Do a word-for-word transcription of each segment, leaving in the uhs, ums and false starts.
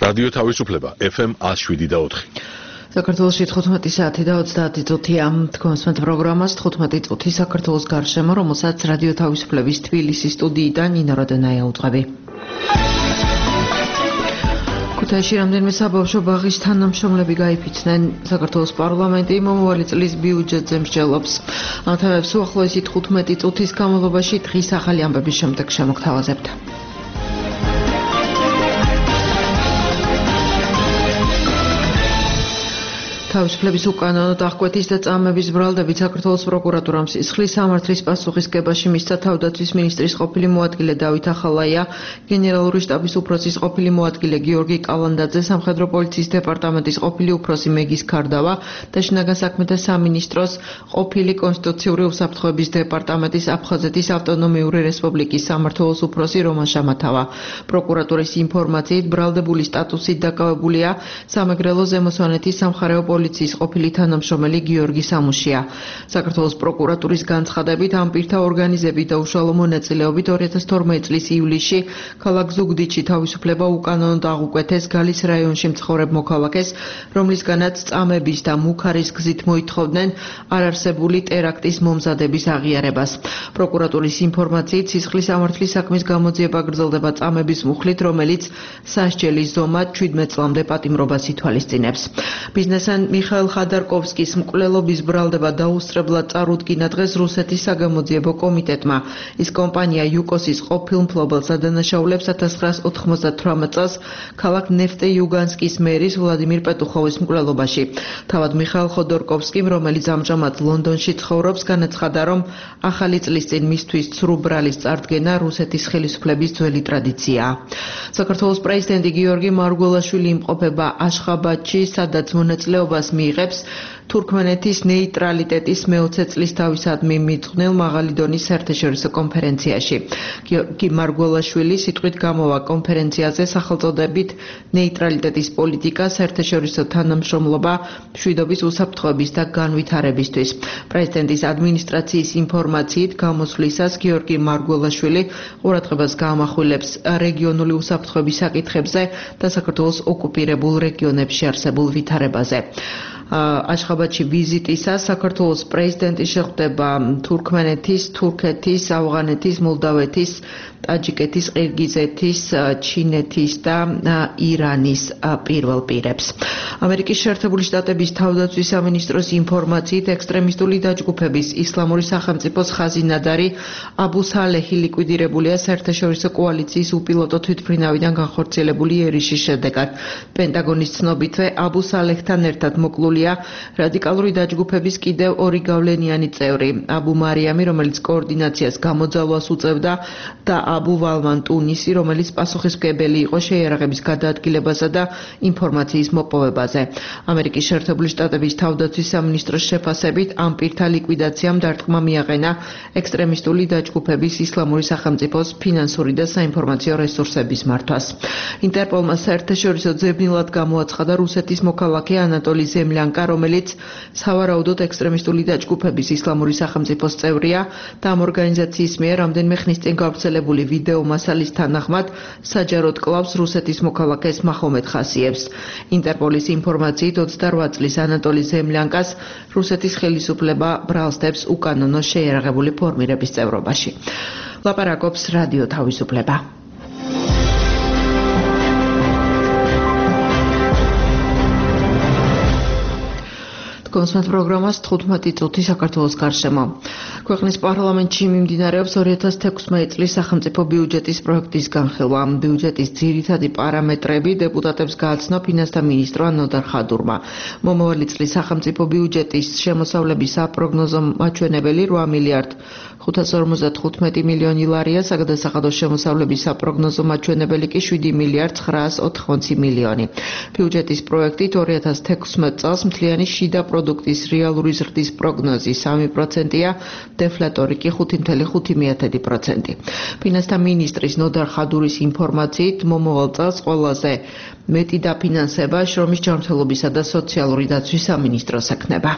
რადიო თავისუფლება ეფ ემ one oh seven და four. საქართველოში თხუთმეტი საათი და ოცდაათი წუთია. თქვენს პროგრამას თხუთმეტი წუთი საქართველოს გარშემო, რომელსაც რადიო თავისუფლების თბილისის სტუდიიდან ნინო როდენაია უძღვები. ქუთაისში რამდენიმე საბავშვო ბაღის თანამშრომლები გაიფიცნენ. საქართველოს პარლამენტი მომავალი წლის ბიუჯეტზე მსჯელობს. ამ თემებს უახლოესი თხუთმეტი წუთის განმავლობაში დღის ახალი ამბების შემდეგ შემოგთავაზებთ. თავისუფლების უკანონო დახკვეთის და წამების ბრალდებით საქართველოს პროკურატურამ სისხლის სამართლის პასუხისგებაში მისცა თავდაცვის მინისტრის ყოფილი მოადგილე დავით ახალაია, გენერალური შტაბის უფროსის ყოფილი მოადგილე გიორგი კალანდაძე, სამხედრო პოლიციის დეპარტამენტის ყოფილი უფროსი მეგის ქარდავა და შინაგან საქმეთა სამინისტროს ყოფილი კონსტიტუციური უსაფრთხოების დეპარტამენტის აფხაზეთის ავტონომიური რესპუბლიკის სამმართველოს უფროსი რომან შამათავა. პროკურატურის ინფორმაციით ბრალდებული სტატუსით დაკავებულია სამეგრელო ზემოსვანეთის სამხარეო პოლიციის ყოფილი თანამშრომელი გიორგი სამუშია. საქართველოს პროკურატურის განცხადებით ამ პირთა ორგანიზებით და უშუალო მონაწილეობით ორი ათას თორმეტი წლის ივლისში ქალაქ ზუგდიდში თავისუფლება უკანონოდ აღუკვეთეს გალის რაიონში მცხოვრებ მოქალაქეს, რომლისგანაც წამების და მუქარის გზით მოითხოვდნენ არარსებული ტერაქტის მომზადების აღიარებას. პროკურატურის ინფორმაციით სისხლის სამართლის საქმის გამოძიება გრძელდება წამების მუხლით, რომელიც სასჯელის ზომა შვიდმეტ წლამდე პატიმრობას ითვალისწინებს. ბიზნესმენ მიხაილ ხადარკოვსკის მკვლელობის ბრალდება დაუსწრებლად წარუდგინა დღეს რუსეთის საგამოძიებო კომიტეტმა. ის კომპანია იუკოსის ყოფილ მფლობელს ადანაშაულებს ათას ცხრაასი ოთხმოცდათვრამეტ წელს ქალაქ ნეფტე-იუგანსკის მერის ვლადიმირ პეტუხოვის მკვლელობაში. თავად მიხაილ ხოდორკოვსკიმ, რომელიც ამჟამად ლონდონში ცხოვრობს, განაცხადა, რომ ახალი წლის წინ მისთვის ცრუ ბრალის წარდგენა რუსეთის ხელისუფლების ძველი ტრადიციაა. საქართველოს პრეზიდენტი გიორგი მარგველაშვილი იმყოფება აშხაბადში, სადაც მონაწილეობას მიიღებს თურქმენეთის ნეიტრალიტეტის მეოცე წლის თავისადმი მიძღვნილ მაღალი დონის საერთაშორისო კონფერენციაში. გიორგი მარგველაშვილი სიტყვით გამოვა კონფერენციაზე სახელწოდებით ნეიტრალიტეტის პოლიტიკა, საერთაშორისო თანამშრომლობა, მშვიდობის უსაფრთხოების და განვითარებისთვის. პრეზიდენტის ადმინისტრაციის ინფორმაციით გამოსვლისას გიორგი მარგველაშვილი ყურადღებას გაამახვილებს რეგიონული უსაფრთხოების საკითხებზე და საქართველოს ოკუპირებულ რეგიონებში არსებულ ვითარებაზე. აშხაბადში ვიზიტისას საქართველოს პრეზიდენტი შეხვდება თურქმენეთის, თურქეთის, ავღანეთის, მოლდავეთის, ტაჯიკეთის, ყირგიზეთის, ჩინეთის და ირანის პირველ პირებს. ამერიკის შეერთებული შტატების თავდაცვის სამინისტროს ინფორმაციით ექსტრემისტული დაჯგუფების ისლამური სახელმწიფოს ხაზინადარი აბუ სალეჰი ლიკვიდირებულია საერთაშორისო კოალიციის უპილოტო თვითმფრინავიდან განხორციელებული ერიშის შედეგად. პენტაგონის ცნობითვე აბუ სალეჰთან ერთად მოკლულია რადიკალური დაჯგუფების კიდევ ორი გავლენიანი წევრი, აბუ მარიამი, რომელიც კოორდინაციას გამოძალვას უწევდა და აბუ ვალმან ტუნისი, რომელიც პასუხისმგებელი იყო შეიარაღების გადაადგილებასა და ინფორმაციის მოპოვებაზე. ამერიკის შეერთებული შტატების თავდაცვის სამინისტროს შეფასებით ამ პირთა ლიკვიდაციამ დარტყმა მიაყენა ექსტრემისტული დაჯგუფების ისლამური სახელმწიფოს ფინანსური და საინფორმაციო რესურსების მართვას. ინტერპოლმა საერთაშორისო ძებნილად გამოაცხადა რუსეთის მოქალაქე ანატოლი ზემლიანკა, რომელიც სავარაუდოდ ექსტრემისტული დაჯგუფების ისლამური სახელმწიფოს წევრია და ამ ორგანიზაციის მიერ რამდენიმე ხნის წინ გავრცელებული ვიდეო მასალის თანახმად საჯაროდ კლავს რუსეთის მოქალაქეს მახომედ ხასიევს. ინტერპოლის ინფორმაციით ოცდარვა წლის ანატოლი ზემლიანკას რუსეთის ხელისუფლება ბრალსდებს უკანონო შეიარაღებული ფორმირების წევრობაში. ლაპარაკობს რადიო თავისუფლება. კონსმეთ პროგრამას თხუთმეტი წუთი საქართველოს გარშემო. ქვეყნის პარლამენტში მიმდინარეობს ორი ათას თექვსმეტი წლის სახელმწიფო ბიუჯეტის პროექტის განხილვა. ბიუჯეტის ძირითადი პარამეტრები deputatებს გააცნო ფინანსთა მინისტრო ნოდარ ხადურმა. მომავალი წლის სახელმწიფო ბიუჯეტის შემოსავლების საპროგნოზო მაჩვენებელი რვა მილიარდ ხუთას ორმოცდათხუთმეტი მილიონი ლარია, საგადასახადო შემოსავლების საპროგნოზო მაჩვენებელი კი შვიდი მილიარდ ცხრაას ოთხმოცი მილიონი. ბიუჯეტის პროექტით ორი ათას თექვსმეტ წელს მთლიანი შიდა პროდუქტის რეალური ზრდის პროგნოზი სამი პროცენტია, დეფლატორი კი ხუთი მცდარი ხუთი პროცენტი. ფინანსთა მინისტრის ნოდარ ხადურის ინფორმაციით მომავალ წელს ყველაზე მეტი დაფინანსება შრომის ჯანმრთელობისა და სოციალური დაცვის სამინისტროს ექნება.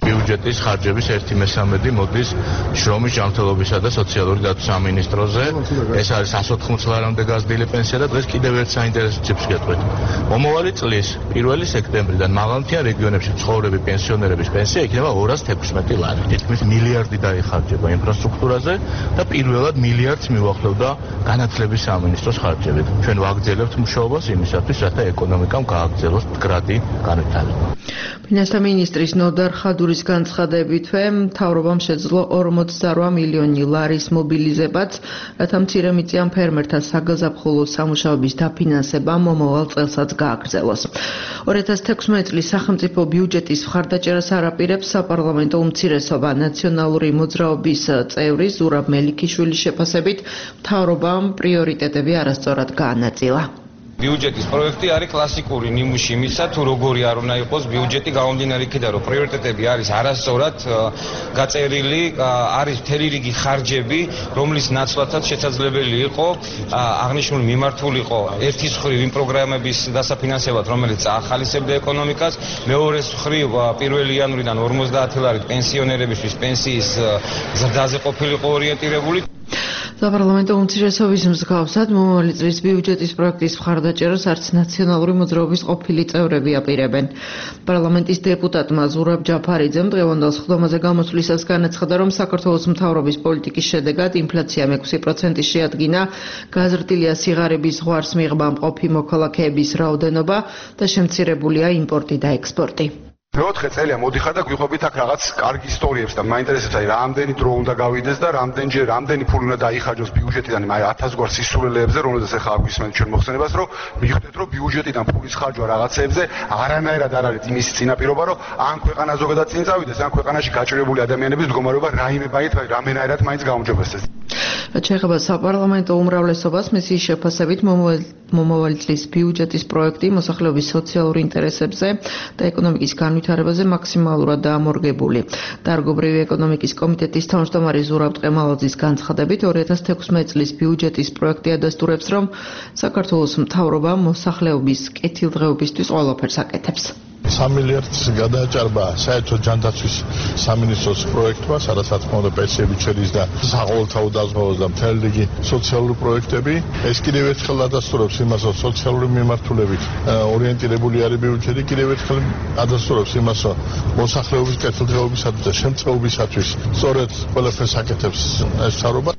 ბიუჯეტის ხარჯების ერთი მესამედი მოდის შრომის ჯანმრთელობისა და სოციალური დაცვის სამინისტროზე. ეს არის εκατს ოთხმოცდ ლარამდე გაზრდილი პენსია და დღეს კიდევ ერთ საინტერესო ციფრს გეტყვით. მომავალი წლის პირველი სექტემბრიდან მაღალმთიან რეგიონებში მცხოვრები პენსიონერების პენსია იქნება ორას თექვსმეტი ლარი. თითქმის მილიარდი დაიხარჯება ინფრასტრუქტურაზე და პირველად მილიარდს მიუახლოვდა განათლების სამინისტროს ხარჯებით. ჩვენ ვაგრძელებთ მუშაობას იმისათვის, რათა ეკონომიკამ გააგრძელოს მდგრადი განვითარება. ფინანსთა მინისტრის ნოდარ ხადურის განცხადებითვე მთავრობამ შეძლო ორმოცდარვა მილიონი ლარის მობილიზებაც, რათა მცირემიწიან ფერმერთა საგაზაფხულო სამუშაოების დაფინანსება მომავალ წელსაც გააგრძელოს. ორი ათას თექვსმეტი წლის სახელმწიფო ბიუჯეტის მხარდაჭერას არაპირებს საპარლამენტო უმცირესობა. ნაციონალური მოძრაობის წევრი ზურაბ მელიქიშვილის შეფასებით მთავრობამ პრიორიტეტები არასწორად გაანაწილა. ბიუჯეტის პროექტი არის კლასიკური ნიმუში იმისა, თუ როგორი არ უნდა იყოს ბიუჯეტი გამომდინარე იქიდან, რომ პრიორიტეტები არის არასწორად გაწერილი, არის მთელი რიგი ხარჯები, რომლის ნაცვლადაც შესაძლებელი იყო აღნიშნული მიმართულიყო ერთის მხრივ იმ პროგრამების დასაფინანსებლად, რომელიც ახალისებდა ეკონომიკას, მეორეს მხრივ პირველი იანვრიდან ორმოცდაათი ლარით პენსიონერებისთვის პენსიის ზრდაზე ყოფილიყო ორიენტირებული. საპარლამენტო უმცირესობის მსგავსად მომავალი წლის ბიუჯეტის პროექტის მხარდაჭერას არც ნაციონალური მოძრაობის ყოფილი წევრები აპირებენ. პარლამენტის დეპუტატმა ზურაბ ჯაფარიძემ დღევანდელ სხდომაზე გამოსვლისას განაცხადა, რომ საქართველოს მთავრობის პოლიტიკის შედეგად ინფლაცია მეექვსი პროცენტი შეადგინა, გაზრდილია სიღარიბის ზღვარს მიღება მყოფი მოქალაქეების რაოდენობა და შემცირებულია იმპორტი და ექსპორტი. მეოთხე წელია მოდიხარ და გვიყვებით აქ რაღაც კარგი ისტორიებს და მაინტერესებს აი რამდენი დრო უნდა გავიდეს და რამდენჯერ რამდენი ფული უნდა დაიხარჯოს ბიუჯეტიდან აი ათას გვარ სისულელეებზე, რომელზეც ახლა აგვისმენთ ჩვენ მოხსენებას, რომ მივხვდეთ, რომ ბიუჯეტიდან ფულის ხარჯვა რაღაცეებზე არანაირად არ არის იმის წინაპირობა, რომ ან ქვეყანა ზოგადად წინ წავიდეს, ან ქვეყანაში გაჭირებული ადამიანების მდგომარეობა რაიმე ბაით აი რამენაირად მაინც გაუმჯობესდეს. რაც შეეხება საპარლამენტო უმრავლესობას, მისი შეფასებით მომავალი წლის ბიუჯეტის პროექტი მოსახლეობის სოციალურ ინტერესებზე და ეკონომიკის განვითარებაზე მაქსიმალურად დაამორგებული. დარგობრივი ეკონომიკის კომიტეტის თავმჯდომარე ზურაბ ტყემალაძის განცხადებით, ორი ათას თექვსმეტი წლის ბიუჯეტის პროექტი ადასტურებს, რომ საქართველოს მთავრობა მოსახლეობის კეთილდღეობისთვის ყველაფერს აკეთებს. სამი მილიარდს გადააჭარბა საერთო ჯანდაცვის სამინისტროს პროექტმა, სადაც რა თქმა უნდა პენსიები ჩედის და საყოველთაო დაზღვევას და მთელი რიგი სოციალური პროექტები. ეს კიდევ ერთხელ ადასტურებს იმას, რომ სოციალური მიმართულებით ორიენტირებული არის ბიუჯეტი, კიდევ ერთხელ ადასტურებს იმას, რომ მოსახლეობის კეთილდღეობისათვის და შემწყეობისათვის სწორედ ყველაფერს აკეთებს ეს მთავრობა.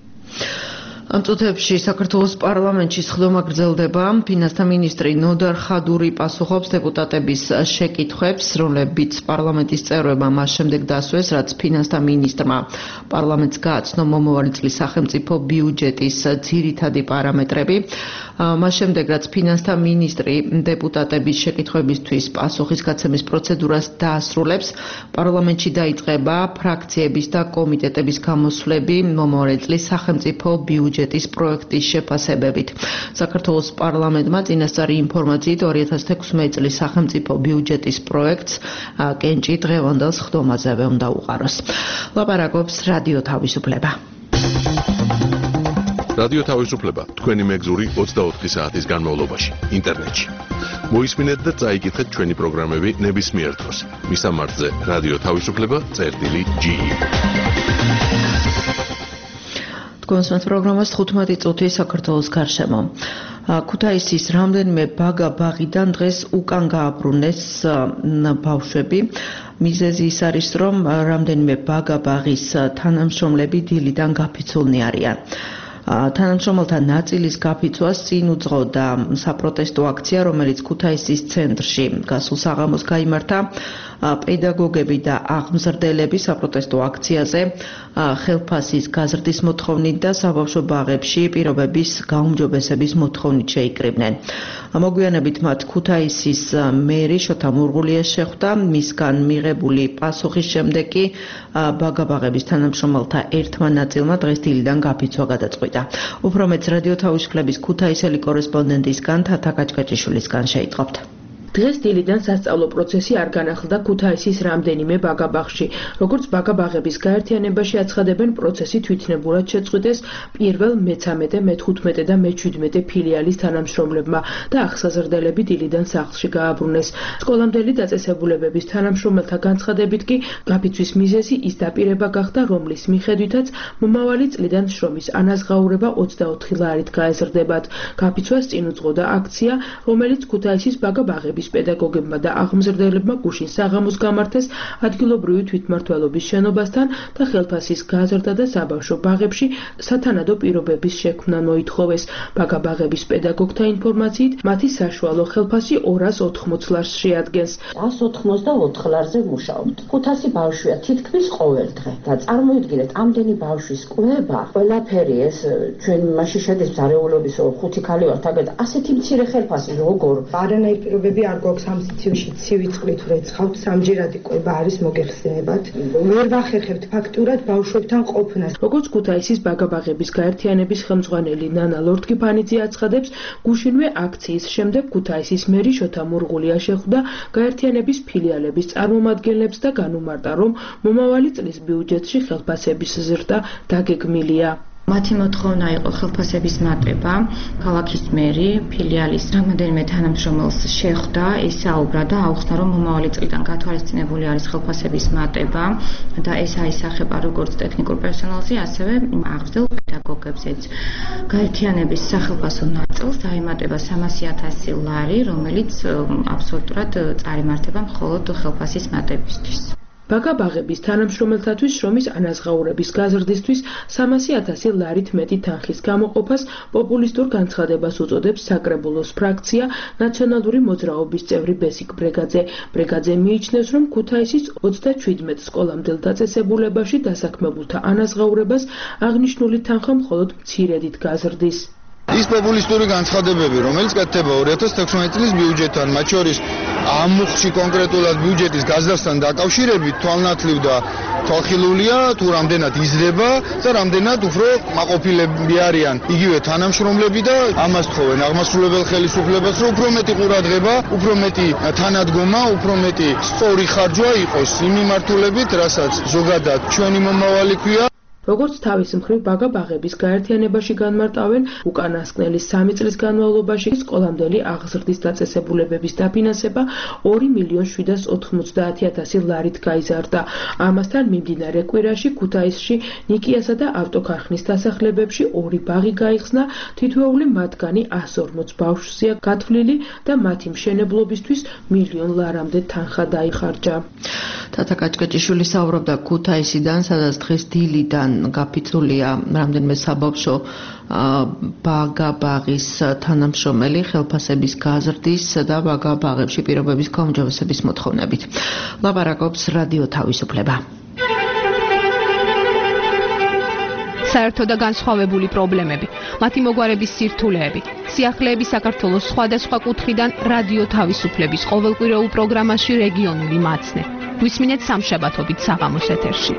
ამ წუთებში საქართველოს პარლამენტში სხდომა გრძელდება. ფინანსთა მინისტრი ნოდარ ხადური პასუხობს დეპუტატების შეკითხვებს, რომლებიც პარლამენტის წევრებმა მას შემდეგ დასვეს, რაც ფინანსთა მინისტრმა პარლამენტს გააცნო მომავალი წლის სახელმწიფო ბიუჯეტის ძირითადი პარამეტრები. მას შემდეგ, რაც ფინანსთა მინისტრი დეპუტატების შეკითხვებისთვის პასუხის გაცემის პროცედურას დაასრულებს, პარლამენტში დაიწყება ფრაქციების და კომიტეტების გამოსვლები მომავალი წლის სახელმწიფო ბიუჯეტის ბიუჯეტის პროექტის შეფასებებით. საქართველოს პარლამენტმა წინასწარი ინფორმაციით ორი ათას თექვსმეტი წლის სახელმწიფო ბიუჯეტის პროექტს კენჭი დღევანდელ სხდომაზევე უნდა უყაროს. ლაპარაკობს რადიო თავისუფლება. რადიო თავისუფლება თქვენი მეგზური ოცდაოთხი საათის განმავლობაში ინტერნეტში. მოისმინეთ და წაიკითხეთ ჩვენი პროგრამები ნებისმიერ დროს. მისამართზე რადიო თავისუფლება წერტილი ჯი ი. კონსულტანტ პროგრამას თხუთმეტი წუთი საქართველოს გარშემო. ქუთაისის რამდენიმე ბაგა ბაღიდან დღეს უკან გააბრუნეს ბავშვები. მიზეზი ის არის, რომ რამდენიმე ბაგა ბაღის თანამშრომლები დილიდან გაფიცულნი არიან. თანამშრომელთა ნაწილის გაფიცვას წინ უძღოდა საპროტესტო აქცია, რომელიც ქუთაისის ცენტრში გასულ საღამოს გაიმართა. პედაგოგები და აღმზრდელები საპროტესტო აქციაზე ხელფასის გაზრდის მოთხოვნით და საბავშვო ბაღებში პირობების გაუმჯობესების მოთხოვნით შეიკრიბნენ. მოგვიანებით მათ ქუთაისის მერი შოთა მურღულია შეხვდა, მისგან მიღებული პასუხის შემდეგ კი ბაგა-ბაღების თანამშრომელთა ერთმა ნაწილმა დღეს დილიდან გაფიცვა გადაწყვიტა. უფრო მეც რადიო თავისუფლების ქუთაისელი კორესპონდენტისგან თათა კაჭკაჭიშვილისგან შეიტყობთ. დღეს დილიდან სასწავლო პროცესი არ განახლდა ქუთაისის რამდენიმე ბაგაბაღში. Როგორც ბაგაბაღების გაერთიანებაში აცხადებენ, პროცესი თვითნებურად შეწყვიტეს პირველ, მეცამეტე, მეთუთხმეტე და მეჩვიდმეტე ფილიალის თანამშრომლებმა და აღსაზრდელები დილიდან სახლში გააბრუნეს. სკოლამდელი დაწესებულებების თანამშრომელთა განცხადებით კი გაფიცვის მიზეზი ის დაპირება გახდა, რომლის მიხედვითაც მომავალი წლიდან შრომის ანაზღაურება ოცდაოთხი ლარით გაეზრდებათ. გაფიცვას წინ უძღოდა აქცია, რომელიც ქუთაისის ბაგაბაღების პედაგოგებმა და აღმზრდელებმა გუშინ საღამოს გამართეს ადგილობრივი თვითმმართველობის შენობასთან და ხელფასის გაზრდა და საბავშვო ბაღებში სათანადო პირობების შექმნა მოითხოვეს. ბაგაბაღების პედაგოგთა ინფორმაციით, მათი საშუალო ხელფასი ორას ოთხმოც ლარს შეადგენს. ას ოთხმოცდაოთხ ლარზე მუშაობთ. ხუთასი ბავშვია თითქმის ყოველ დღე და წარმოიდგინეთ, ამდენი ბავშვის კვება, ყველაფერი ეს ჩვენ მაშინ შედის ზარეულობის ხუთი ქალი ვართ, აგეთ ასეთი მცირე ხელფასი როგორ? არანაირი პირობები არ გვაქვს ამ სიცივში ცივი წყლით რეცხავთ, სამჯერადი კვება არის მოგეხსენებათ. ვერ ვახერხებთ ფაქტურად ბავშვებთან ყოფნას. Როგორც ქუთაისის ბაგაბაღების გაერთიანების ხელმძღვანელი ნანა ლორთქიფანიძე აცხადებს, გუშინვე აქციის შემდეგ ქუთაისის მერი შოთა მურღულია შეხვდა გაერთიანების ფილიალების წარმომადგენლებს და განუმარტა, რომ მომავალი წლის ბიუჯეტში ხელფასების ზრდა დაგეგმილია. მათი მოთხოვნა იყო ხელფასების მატება. ქალაქის მერი ფილიალის რამდენიმე თანამშრომელს შეხვდა, ისაუბრა და აუხსნა, რომ მომავალი წლიდან გათვალისწინებული არის ხელფასების მატება და ეს აისახება როგორც ტექნიკურ პერსონალზე, ასევე აღზრდილ პედაგოგებზეც. გაერთიანების სახელფასო ნაწილს დაემატება სამასი ათასი ლარი, რომელიც აბსოლუტურად წარიმართება მხოლოდ ხელფასის მატებისთვის. ბაგაბაღების თანამშრომელთათვის შრომის ანაზღაურების გაზრდისთვის სამასი ათასი ლარით მეტი თანხის გამოყოფას პოპულისტურ განცხადებას უწოდებს საკრებულოს ფრაქცია ნაციონალური მოძრაობის წევრი ბესიკ ბრეგაძე. ბრეგაძე მიიჩნევს, რომ ქუთაისის ოცდაჩვიდმეტ სკოლამდელ დაწესებულებაში დასაქმებულთა ანაზღაურებას აღნიშნული თანხა მხოლოდ მცირედით გაზრდის. ის პოპულისტური განცხადებები, რომელიც კეთდება ორი ათას თექვსმეტი წლის ბიუჯეტთან, მათ შორის ამ მუხლში კონკრეტულად ბიუჯეტის გაზრდასთან დაკავშირებით თვალნათლივ და თვალხილულია, თუ რამდენად იზრდება და რამდენად უფრო მაყოფილები არიან იგივე თანამშრომლები და ამას თხოვენ აღმასრულებელ ხელისუფლებას, რომ უფრო მეტი ყურადღება, უფრო მეტი თანადგომა, უფრო მეტი სწორი ხარჯვა იყოს იმ მიმართულებით, რასაც ზოგადად ჩვენი მომავალი ქვია. როგორც თავის მხრივ ბაგაბაღების გაერთიანებაში განმარტავენ, უკანასკნელი სამი წლის განმავლობაში სკოლამდელი აღზრდის დაწესებულებების დაფინანსება ორი მილიონ შვიდას ოთხმოცდაათი ათასი ლარით გაიზარდა. ამასთან მიმდინარე კვირაში ქუთაისში ნიკიასა და ავტოქარხნის დასახლებებში ორი ბაღი გაიხსნა, თითოეული მათგანი ას ორმოც ბავშვზეა გათვლილი და მათი მშენებლობისთვის მილიონ ლარამდე თანხა დაიხარჯა. თათა კაჭკაჭიშვილი საუბრობდა ქუთაისიდან, სადაც დღეს დილიდან გაფიცულია რამდენიმე საბავშვო ბაგაბაღის თანამშრომელი ხელფასების გაზრდის და ბაგაბაღებში პირობების გაუმჯობესების მოთხოვნებით. ლაპარაკობს რადიო თავისუფლება. საერთო და განსხვავებული პრობლემები, მათი მოგვარების სირთულეები, სიახლეები საქართველოს სხვადასხვა კუთხიდან რადიო თავისუფლების ყოველკვირეულ პროგრამაში რეგიონული მაცნე. გვისმინეთ სამშაბათობით საღამოს ეთერში.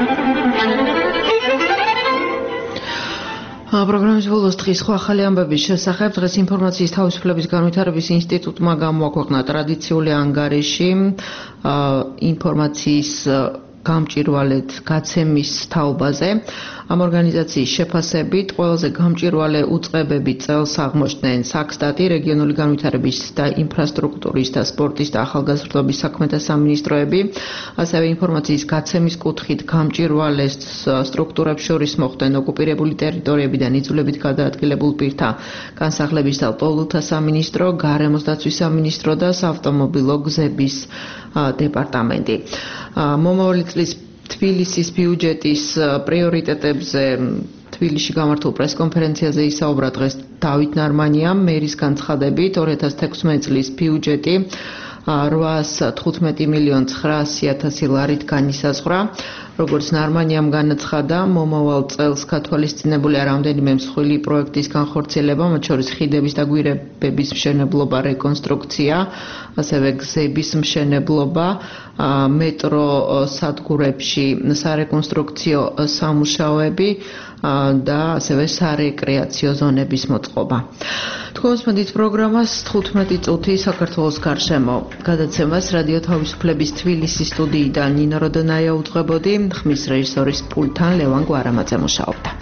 პროგრამის ბოლოს დღის სხვა ახალი ამბების შესახებ დღეს ინფორმაციის თავისუფლების განვითარების ინსტიტუტმა გამოაქვეყნა ტრადიციული ანგარიში ინფორმაციის გამჭირვალედ გაცემის თაობაზე. ამ ორგანიზაციის შეფასებით ყველაზე გამჭირვალე უწყებები წელს აღმოჩნდნენ საქსტატი, რეგიონული განვითარების და ინფრასტრუქტურის და სპორტის და ახალგაზრდობის საქმეთა სამინისტროები, ასევე ინფორმაციის გაცემის კუთხით გამჭირვალეს სტრუქტურებს შორის მოხვდნენ ოკუპირებული ტერიტორიებიდან იძულებით გადაადგილებულ პირთა განსახლების და ლტოლვილთა სამინისტრო, გარემოს დაცვის სამინისტრო და საავტომობილო გზების დეპარტამენტი. მომავალი წლის თბილისის ბიუჯეტის პრიორიტეტებზე თბილისში გამართულ პრესკონფერენციაზე ისაუბრა დღეს დავით ნარმანიამ. მერის განცხადებით ორი ათას თექვსმეტი წლის ბიუჯეტი რვაას თხუთმეტი მილიონ ცხრაასი ათასი ლარით განისაზღვრა. როგორც ნარმანიამ განაცხადა, მომავალ წელს გათვალისწინებულია რამდენიმე მსხვილი პროექტის განხორციელება, მათ შორის ხიდების და გვირაბების მშენებლობა, რეკონსტრუქცია, ასევე გზების მშენებლობა, მეტრო სადგურებში სარეკონსტრუქციო სამუშაოები, და ასევე სარეკრეაციო ზონების მოწყობა. თქვენს მოდით პროგრამას თხუთმეტი წუთი საქართველოს გარშემო. გადაცემას რადიო თავისუფლების თბილისის სტუდიიდან ნინო როდონაია უძღვებოდი, ხმის რეჟისორის პულტთან ლევან გვარამაძე მუშაობდა.